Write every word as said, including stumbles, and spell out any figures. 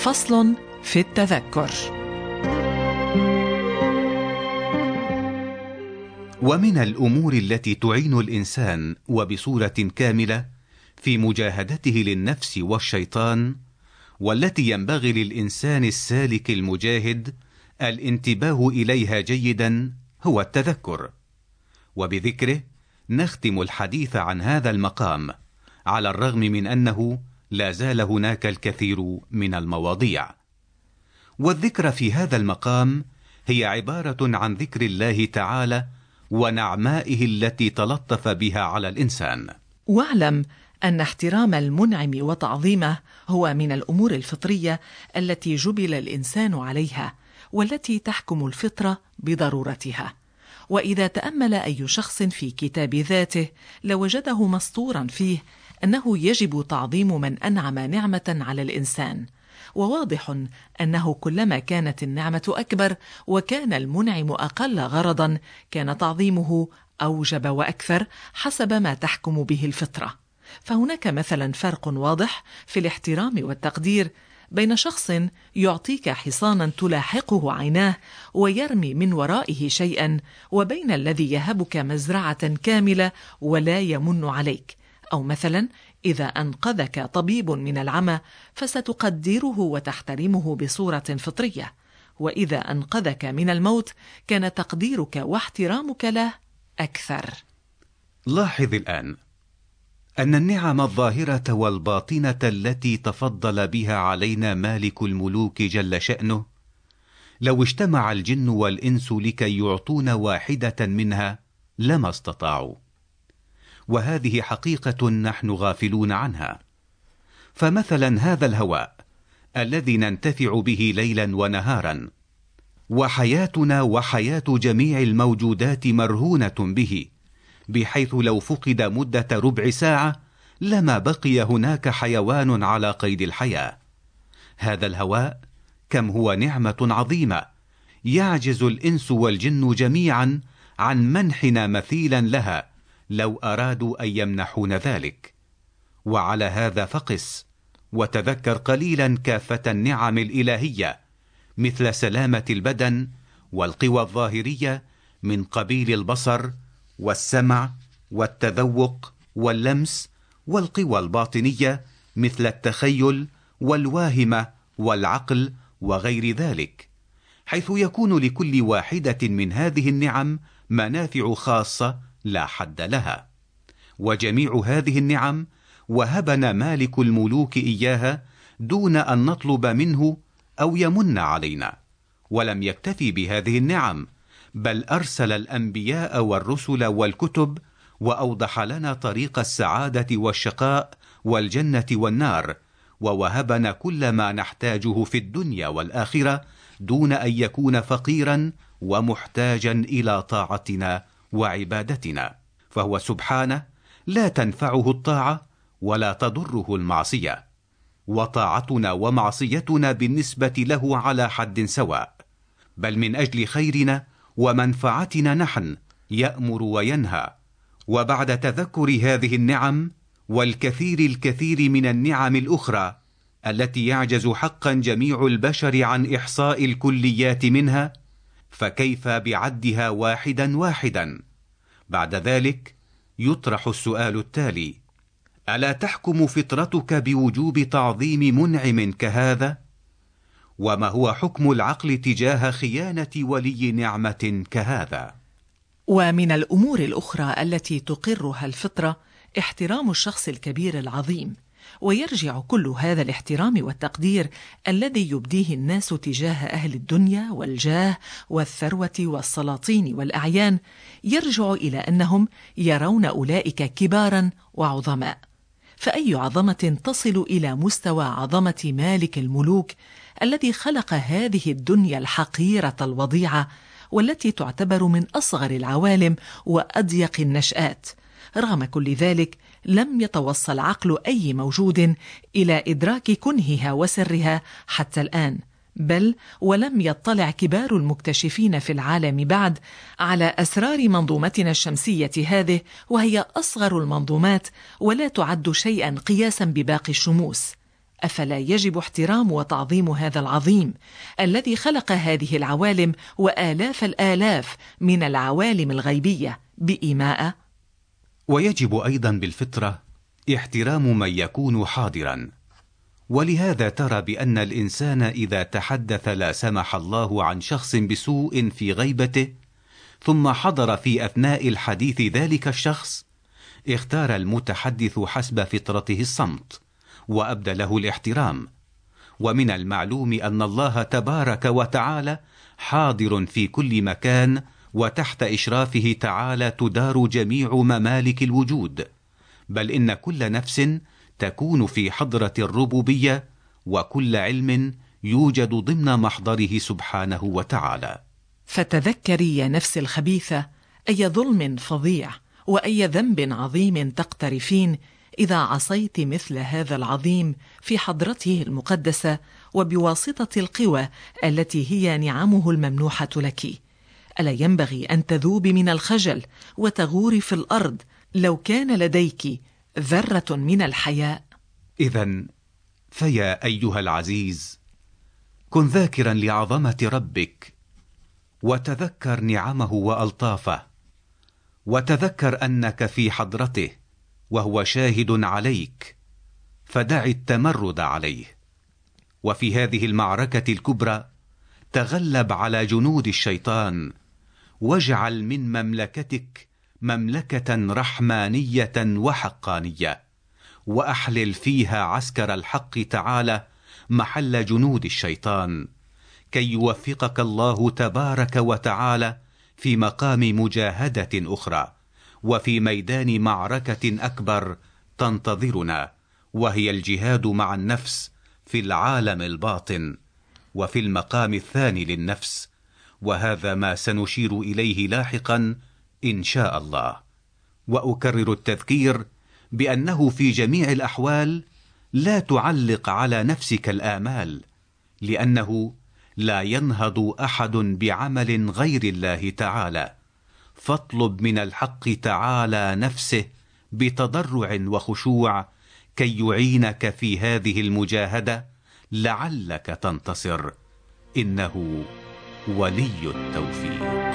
فصل في التذكر. ومن الأمور التي تعين الإنسان وبصورة كاملة في مجاهدته للنفس والشيطان، والتي ينبغي للإنسان السالك المجاهد الانتباه إليها جيدا، هو التذكر. وبذكره نختم الحديث عن هذا المقام، على الرغم من أنه لا زال هناك الكثير من المواضيع. والذكر في هذا المقام هي عبارة عن ذكر الله تعالى ونعمائه التي تلطف بها على الإنسان. واعلم أن احترام المنعم وتعظيمه هو من الأمور الفطرية التي جبل الإنسان عليها، والتي تحكم الفطرة بضرورتها. وإذا تأمل أي شخص في كتاب ذاته لوجده مسطورا فيه أنه يجب تعظيم من أنعم نعمة على الإنسان. وواضح أنه كلما كانت النعمة أكبر وكان المنعم أقل غرضا، كان تعظيمه أوجب وأكثر حسب ما تحكم به الفطرة. فهناك مثلا فرق واضح في الاحترام والتقدير بين شخص يعطيك حصانا تلاحقه عيناه ويرمي من ورائه شيئا، وبين الذي يهبك مزرعة كاملة ولا يمن عليك. أو مثلا إذا أنقذك طبيب من العمى فستقدره وتحترمه بصورة فطرية، وإذا أنقذك من الموت كان تقديرك واحترامك له أكثر. لاحظ الآن أن النعم الظاهرة والباطنة التي تفضل بها علينا مالك الملوك جل شأنه، لو اجتمع الجن والإنس لكي يعطون واحدة منها لما استطاعوا. وهذه حقيقة نحن غافلون عنها. فمثلا هذا الهواء الذي ننتفع به ليلا ونهارا، وحياتنا وحياة جميع الموجودات مرهونة به، بحيث لو فقد مدة ربع ساعة لما بقي هناك حيوان على قيد الحياة. هذا الهواء كم هو نعمة عظيمة، يعجز الإنس والجن جميعا عن منحنا مثيلا لها لو أرادوا أن يمنحون ذلك. وعلى هذا فقس وتذكر قليلا كافة النعم الإلهية، مثل سلامة البدن والقوى الظاهرية من قبيل البصر والسمع والتذوق واللمس، والقوى الباطنية مثل التخيل والواهمة والعقل وغير ذلك، حيث يكون لكل واحدة من هذه النعم منافع خاصة لا حد لها. وجميع هذه النعم وهبنا مالك الملوك إياها دون أن نطلب منه أو يمن علينا. ولم يكتفي بهذه النعم، بل أرسل الأنبياء والرسل والكتب، وأوضح لنا طريق السعادة والشقاء والجنة والنار، ووهبنا كل ما نحتاجه في الدنيا والآخرة دون أن يكون فقيرا ومحتاجا إلى طاعتنا وعبادتنا. فهو سبحانه لا تنفعه الطاعة ولا تضره المعصية، وطاعتنا ومعصيتنا بالنسبة له على حد سواء، بل من أجل خيرنا ومنفعتنا نحن يأمر وينهى. وبعد تذكر هذه النعم والكثير الكثير من النعم الأخرى التي يعجز حقا جميع البشر عن إحصاء الكليات منها، فكيف بعدها واحدا واحدا؟ بعد ذلك يطرح السؤال التالي: ألا تحكم فطرتك بوجوب تعظيم منعم كهذا؟ وما هو حكم العقل تجاه خيانة ولي نعمة كهذا؟ ومن الأمور الأخرى التي تقرها الفطرة احترام الشخص الكبير العظيم. ويرجع كل هذا الاحترام والتقدير الذي يبديه الناس تجاه أهل الدنيا والجاه والثروة والسلاطين والأعيان، يرجع إلى أنهم يرون أولئك كبارا وعظماء. فأي عظمة تصل إلى مستوى عظمة مالك الملوك الذي خلق هذه الدنيا الحقيرة الوضيعة، والتي تعتبر من أصغر العوالم وأضيق النشآت؟ رغم كل ذلك لم يتوصل عقل أي موجود إلى إدراك كنهها وسرها حتى الآن، بل ولم يطلع كبار المكتشفين في العالم بعد على أسرار منظومتنا الشمسية هذه، وهي أصغر المنظومات ولا تعد شيئا قياسا بباقي الشموس. أفلا يجب احترام وتعظيم هذا العظيم الذي خلق هذه العوالم وآلاف الآلاف من العوالم الغيبية بإيماء؟ ويجب أيضا بالفطرة احترام من يكون حاضرا، ولهذا ترى بأن الإنسان إذا تحدث لا سمح الله عن شخص بسوء في غيبته ثم حضر في أثناء الحديث ذلك الشخص، اختار المتحدث حسب فطرته الصمت وأبدى له الاحترام. ومن المعلوم أن الله تبارك وتعالى حاضر في كل مكان، وتحت إشرافه تعالى تدار جميع ممالك الوجود، بل إن كل نفس تكون في حضرة الربوبية، وكل علم يوجد ضمن محضره سبحانه وتعالى. فتذكري يا نفس الخبيثة أي ظلم فظيع وأي ذنب عظيم تقترفين إذا عصيت مثل هذا العظيم في حضرته المقدسة وبواسطة القوى التي هي نعمه الممنوحة لك. ألا ينبغي أن تذوبي من الخجل وتغوري في الأرض لو كان لديك ذرة من الحياء؟ إذن فيا أيها العزيز، كن ذاكرا لعظمة ربك، وتذكر نعمه وألطافه، وتذكر أنك في حضرته وهو شاهد عليك، فدع التمرد عليه. وفي هذه المعركة الكبرى تغلب على جنود الشيطان، واجعل من مملكتك مملكة رحمانية وحقانية، وأحلل فيها عسكر الحق تعالى محل جنود الشيطان، كي يوفقك الله تبارك وتعالى في مقام مجاهدة أخرى، وفي ميدان معركة أكبر تنتظرنا، وهي الجهاد مع النفس في العالم الباطن، وفي المقام الثاني للنفس، وهذا ما سنشير إليه لاحقا إن شاء الله. وأكرر التذكير بأنه في جميع الأحوال لا تعلق على نفسك الآمال، لأنه لا ينهض أحد بعمل غير الله تعالى، فاطلب من الحق تعالى نفسه بتضرع وخشوع كي يعينك في هذه المجاهدة لعلك تنتصر، إنه ولي التوفيق.